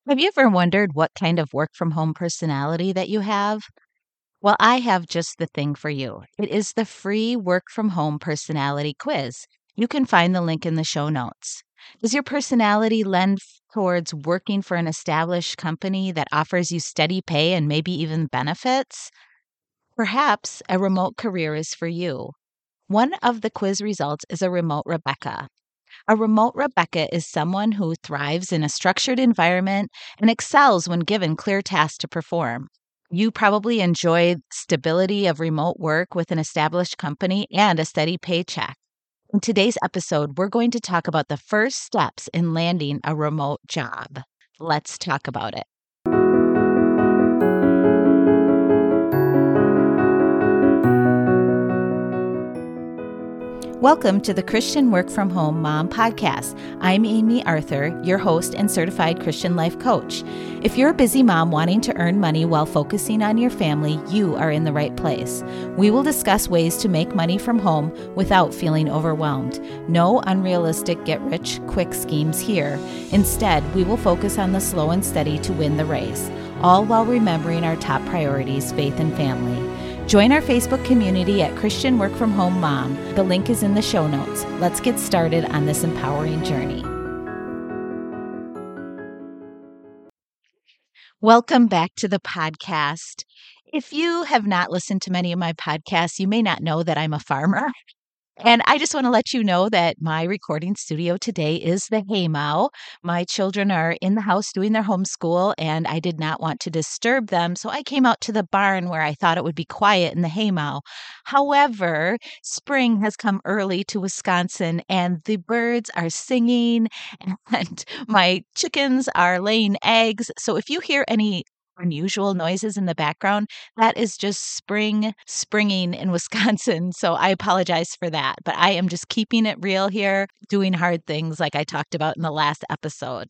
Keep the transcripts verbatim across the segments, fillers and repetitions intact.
Have you ever wondered what kind of work from home personality that you have? Well, I have just the thing for you. It is the free work from home personality quiz. You can find the link in the show notes. Does your personality lend f- towards working for an established company that offers you steady pay and maybe even benefits? Perhaps a remote career is for you. One of the quiz results is a remote Rebecca. A remote Rebecca is someone who thrives in a structured environment and excels when given clear tasks to perform. You probably enjoy stability of remote work with an established company and a steady paycheck. In today's episode, we're going to talk about the first steps in landing a remote job. Let's talk about it. Welcome to the Christian Work From Home Mom Podcast. I'm Amy Arthur, your host and certified Christian life coach. If you're a busy mom wanting to earn money while focusing on your family, you are in the right place. We will discuss ways to make money from home without feeling overwhelmed. No unrealistic get-rich-quick schemes here. Instead, we will focus on the slow and steady to win the race, all while remembering our top priorities, faith and family. Join our Facebook community at Christian Work From Home Mom. The link is in the show notes. Let's get started on this empowering journey. Welcome back to the podcast. If you have not listened to many of my podcasts, you may not know that I'm a farmer. And I just want to let you know that my recording studio today is the Haymow. My children are in the house doing their homeschool, and I did not want to disturb them, so I came out to the barn where I thought it would be quiet in the Haymow. However, spring has come early to Wisconsin, and the birds are singing, and my chickens are laying eggs. So if you hear any unusual noises in the background, that is just spring springing in Wisconsin. So I apologize for that. But I am just keeping it real here, doing hard things like I talked about in the last episode.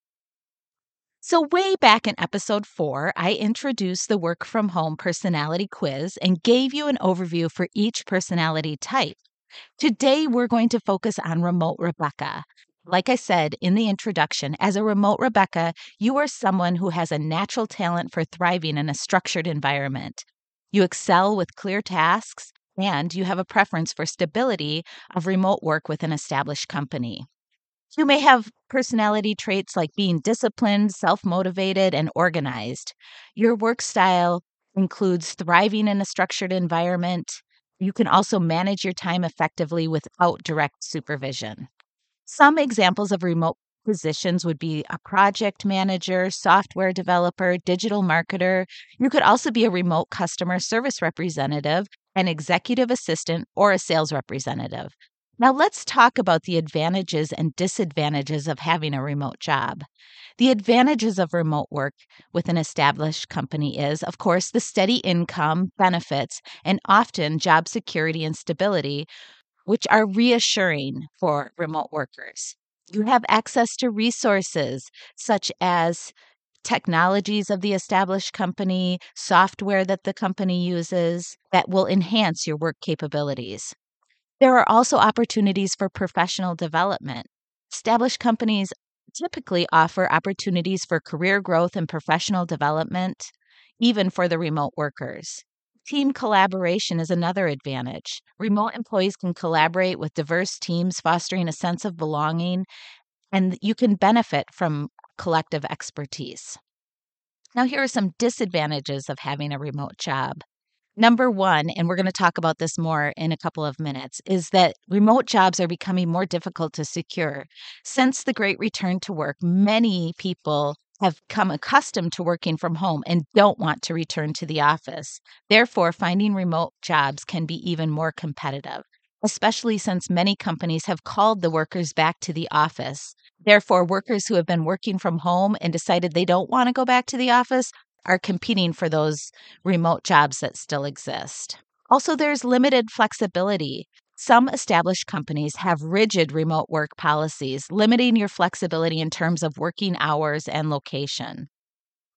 So, way back in episode four, I introduced the work from home personality quiz and gave you an overview for each personality type. Today, we're going to focus on remote Rebecca. Like I said in the introduction, as a remote Rebecca, you are someone who has a natural talent for thriving in a structured environment. You excel with clear tasks, and you have a preference for stability of remote work with an established company. You may have personality traits like being disciplined, self motivated, and organized. Your work style includes thriving in a structured environment. You can also manage your time effectively without direct supervision. Some examples of remote positions would be a project manager, software developer, digital marketer. You could also be a remote customer service representative, an executive assistant, or a sales representative. Now, let's talk about the advantages and disadvantages of having a remote job. The advantages of remote work with an established company is, of course, the steady income, benefits, and often job security and stability, which are reassuring for remote workers. You have access to resources such as technologies of the established company, software that the company uses that will enhance your work capabilities. There are also opportunities for professional development. Established companies typically offer opportunities for career growth and professional development, even for the remote workers. Team collaboration is another advantage. Remote employees can collaborate with diverse teams, fostering a sense of belonging, and you can benefit from collective expertise. Now, here are some disadvantages of having a remote job. Number one, and we're going to talk about this more in a couple of minutes, is that remote jobs are becoming more difficult to secure. Since the great return to work, many people have come accustomed to working from home and don't want to return to the office. Therefore, finding remote jobs can be even more competitive, especially since many companies have called the workers back to the office. Therefore, workers who have been working from home and decided they don't want to go back to the office are competing for those remote jobs that still exist. Also, there's limited flexibility. Some established companies have rigid remote work policies, limiting your flexibility in terms of working hours and location.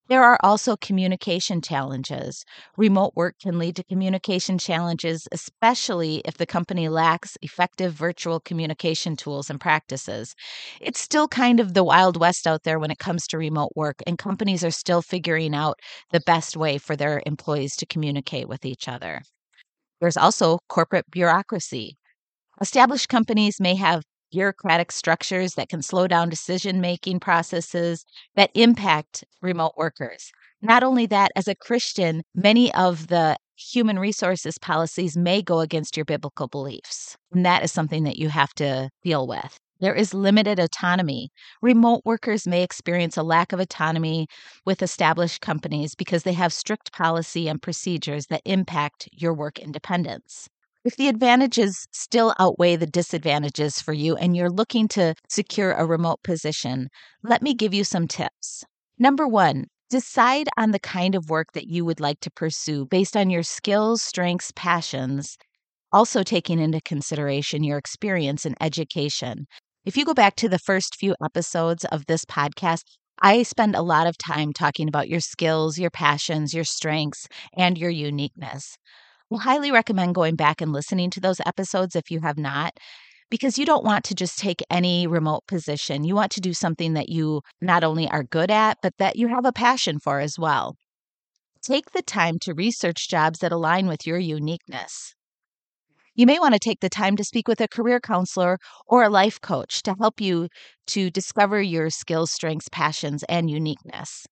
There are also communication challenges. Remote work can lead to communication challenges, especially if the company lacks effective virtual communication tools and practices. It's still kind of the Wild West out there when it comes to remote work, and companies are still figuring out the best way for their employees to communicate with each other. There's also corporate bureaucracy. Established companies may have bureaucratic structures that can slow down decision making processes that impact remote workers. Not only that, as a Christian, many of the human resources policies may go against your biblical beliefs. And that is something that you have to deal with. There is limited autonomy. Remote workers may experience a lack of autonomy with established companies because they have strict policy and procedures that impact your work independence. If the advantages still outweigh the disadvantages for you and you're looking to secure a remote position, let me give you some tips. Number one, decide on the kind of work that you would like to pursue based on your skills, strengths, passions, also taking into consideration your experience and education. If you go back to the first few episodes of this podcast, I spend a lot of time talking about your skills, your passions, your strengths, and your uniqueness. I highly recommend going back and listening to those episodes if you have not, because you don't want to just take any remote position. You want to do something that you not only are good at, but that you have a passion for as well. Take the time to research jobs that align with your uniqueness. You may want to take the time to speak with a career counselor or a life coach to help you to discover your skills, strengths, passions, and uniqueness.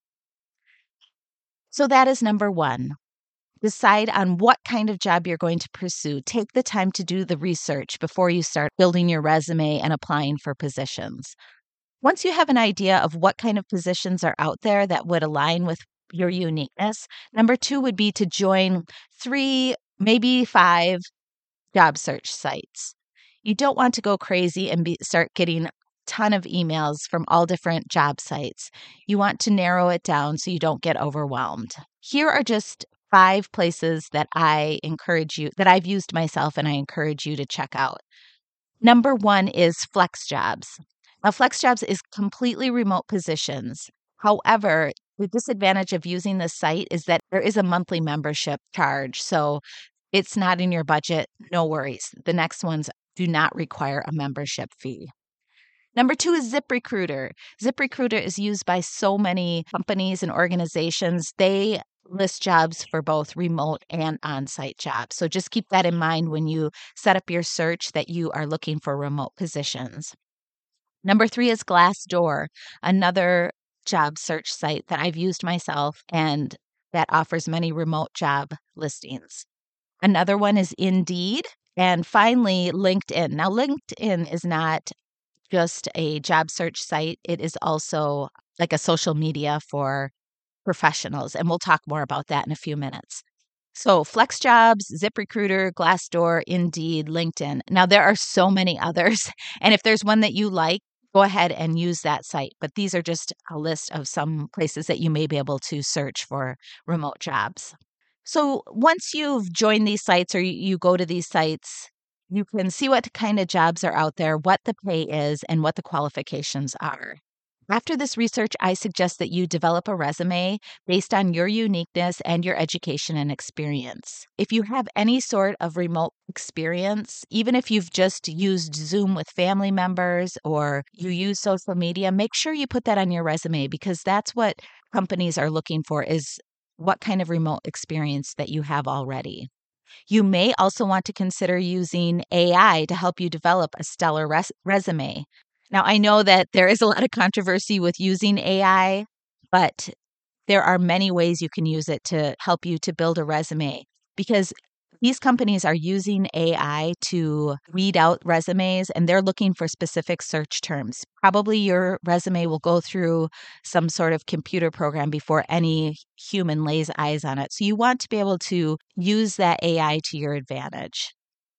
So that is number one. Decide on what kind of job you're going to pursue. Take the time to do the research before you start building your resume and applying for positions. Once you have an idea of what kind of positions are out there that would align with your uniqueness, number two would be to join three, maybe five job search sites. You don't want to go crazy and be, start getting a ton of emails from all different job sites. You want to narrow it down so you don't get overwhelmed. Here are just five places that I encourage you, that I've used myself and I encourage you to check out. Number one is FlexJobs. Now, FlexJobs is completely remote positions. However, the disadvantage of using this site is that there is a monthly membership charge. So it's not in your budget. No worries. The next ones do not require a membership fee. Number two is ZipRecruiter. ZipRecruiter is used by so many companies and organizations. They list jobs for both remote and on-site jobs. So just keep that in mind when you set up your search that you are looking for remote positions. Number three is Glassdoor, another job search site that I've used myself and that offers many remote job listings. Another one is Indeed. And finally, LinkedIn. Now, LinkedIn is not just a job search site. It is also like a social media for professionals. And we'll talk more about that in a few minutes. So FlexJobs, ZipRecruiter, Glassdoor, Indeed, LinkedIn. Now, there are so many others. And if there's one that you like, go ahead and use that site. But these are just a list of some places that you may be able to search for remote jobs. So once you've joined these sites or you, you go to these sites, you can see what kind of jobs are out there, what the pay is, and what the qualifications are. After this research, I suggest that you develop a resume based on your uniqueness and your education and experience. If you have any sort of remote experience, even if you've just used Zoom with family members or you use social media, make sure you put that on your resume because that's what companies are looking for is what kind of remote experience that you have already. You may also want to consider using A I to help you develop a stellar res- resume. Now, I know that there is a lot of controversy with using A I, but there are many ways you can use it to help you to build a resume because these companies are using A I to weed out resumes and they're looking for specific search terms. Probably your resume will go through some sort of computer program before any human lays eyes on it. So you want to be able to use that A I to your advantage.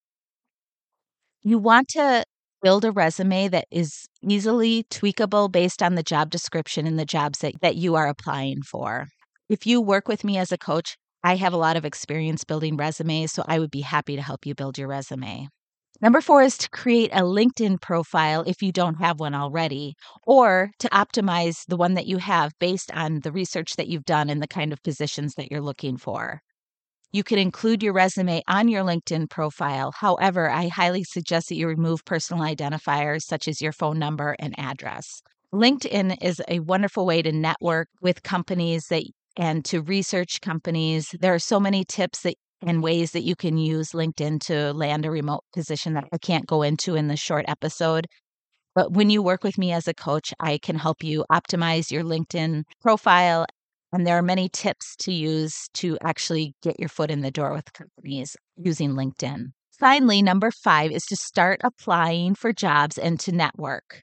You want to build a resume that is easily tweakable based on the job description and the jobs that, that you are applying for. If you work with me as a coach, I have a lot of experience building resumes, so I would be happy to help you build your resume. Number four is to create a LinkedIn profile if you don't have one already, or to optimize the one that you have based on the research that you've done and the kind of positions that you're looking for. You can include your resume on your LinkedIn profile. However, I highly suggest that you remove personal identifiers such as your phone number and address. LinkedIn is a wonderful way to network with companies that and to research companies. There are so many tips that and ways that you can use LinkedIn to land a remote position that I can't go into in this short episode. But when you work with me as a coach, I can help you optimize your LinkedIn profile. And there are many tips to use to actually get your foot in the door with companies using LinkedIn. Finally, number five is to start applying for jobs and to network.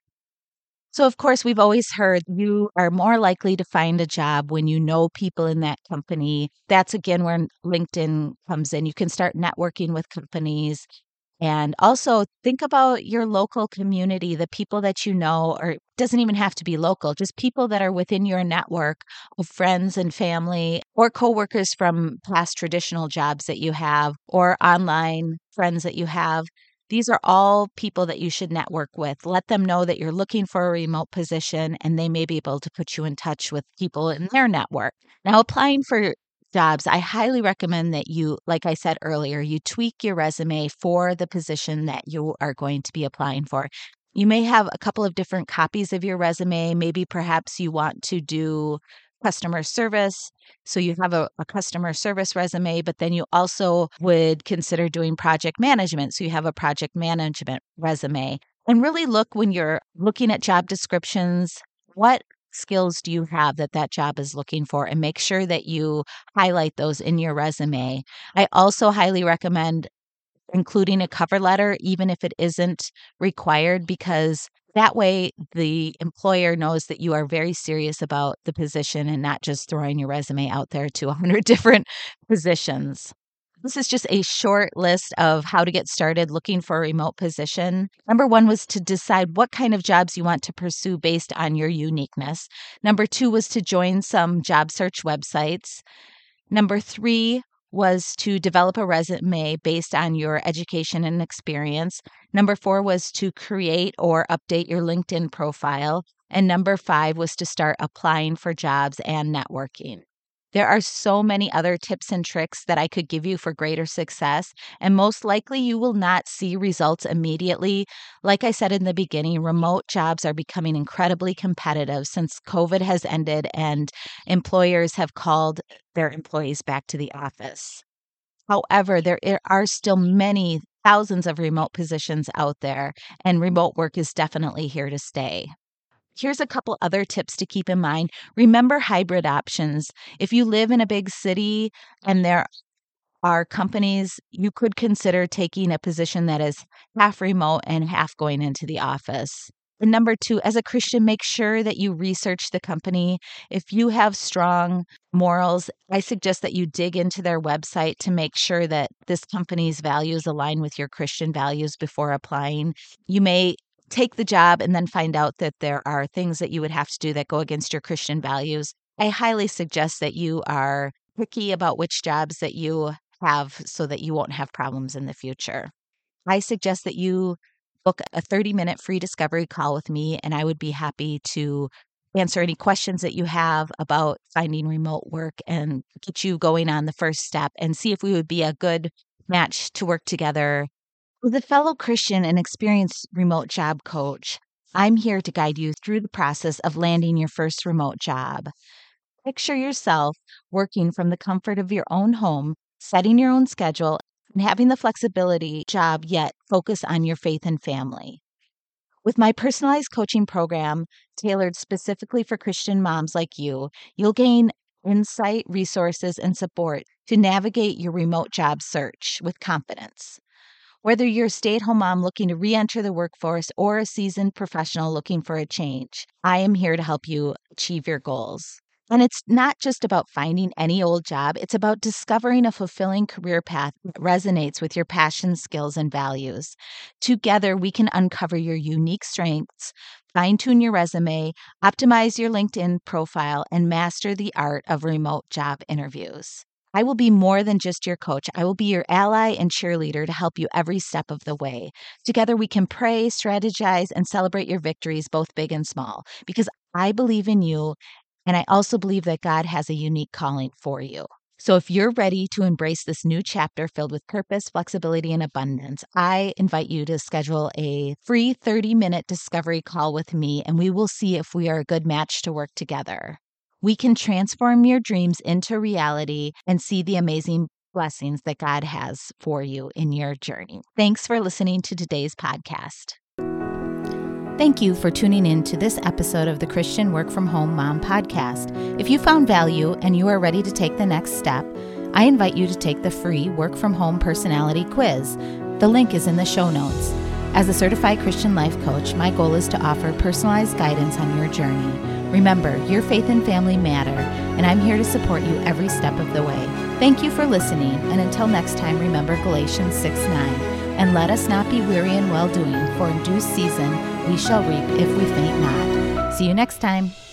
So, of course, we've always heard you are more likely to find a job when you know people in that company. That's again where LinkedIn comes in. You can start networking with companies. And also think about your local community, the people that you know, or it doesn't even have to be local, just people that are within your network of friends and family or coworkers from past traditional jobs that you have or online friends that you have. These are all people that you should network with. Let them know that you're looking for a remote position and they may be able to put you in touch with people in their network. Now, applying for jobs, I highly recommend that you, like I said earlier, you tweak your resume for the position that you are going to be applying for. You may have a couple of different copies of your resume. Maybe perhaps you want to do customer service. So you have a, a customer service resume, but then you also would consider doing project management. So you have a project management resume. And really look when you're looking at job descriptions, what skills do you have that that job is looking for, and make sure that you highlight those in your resume. I also highly recommend including a cover letter, even if it isn't required, because that way the employer knows that you are very serious about the position and not just throwing your resume out there to a hundred different positions. This is just a short list of how to get started looking for a remote position. Number one was to decide what kind of jobs you want to pursue based on your uniqueness. Number two was to join some job search websites. Number three was to develop a resume based on your education and experience. Number four was to create or update your LinkedIn profile. And number five was to start applying for jobs and networking. There are so many other tips and tricks that I could give you for greater success, and most likely you will not see results immediately. Like I said in the beginning, remote jobs are becoming incredibly competitive since COVID has ended and employers have called their employees back to the office. However, there i- are still many thousands of remote positions out there, and remote work is definitely here to stay. Here's a couple other tips to keep in mind. Remember hybrid options. If you live in a big city and there are companies, you could consider taking a position that is half remote and half going into the office. And number two, as a Christian, make sure that you research the company. If you have strong morals, I suggest that you dig into their website to make sure that this company's values align with your Christian values before applying. You may take the job and then find out that there are things that you would have to do that go against your Christian values. I highly suggest that you are picky about which jobs that you have so that you won't have problems in the future. I suggest that you book a thirty minute free discovery call with me, and I would be happy to answer any questions that you have about finding remote work and get you going on the first step and see if we would be a good match to work together. As a fellow Christian and experienced remote job coach, I'm here to guide you through the process of landing your first remote job. Picture yourself working from the comfort of your own home, setting your own schedule, and having the flexibility job yet focus on your faith and family. With my personalized coaching program tailored specifically for Christian moms like you, you'll gain insight, resources, and support to navigate your remote job search with confidence. Whether you're a stay at home mom looking to re enter the workforce or a seasoned professional looking for a change, I am here to help you achieve your goals. And it's not just about finding any old job, it's about discovering a fulfilling career path that resonates with your passion, skills, and values. Together, we can uncover your unique strengths, fine tune your resume, optimize your LinkedIn profile, and master the art of remote job interviews. I will be more than just your coach. I will be your ally and cheerleader to help you every step of the way. Together, we can pray, strategize, and celebrate your victories, both big and small, because I believe in you, and I also believe that God has a unique calling for you. So if you're ready to embrace this new chapter filled with purpose, flexibility, and abundance, I invite you to schedule a free thirty-minute discovery call with me, and we will see if we are a good match to work together. We can transform your dreams into reality and see the amazing blessings that God has for you in your journey. Thanks for listening to today's podcast. Thank you for tuning in to this episode of the Christian Work From Home Mom Podcast. If you found value and you are ready to take the next step, I invite you to take the free Work From Home Personality Quiz. The link is in the show notes. As a certified Christian life coach, my goal is to offer personalized guidance on your journey. Remember, your faith and family matter, and I'm here to support you every step of the way. Thank you for listening, and until next time, remember Galatians six nine. And let us not be weary in well-doing, for in due season we shall reap if we faint not. See you next time.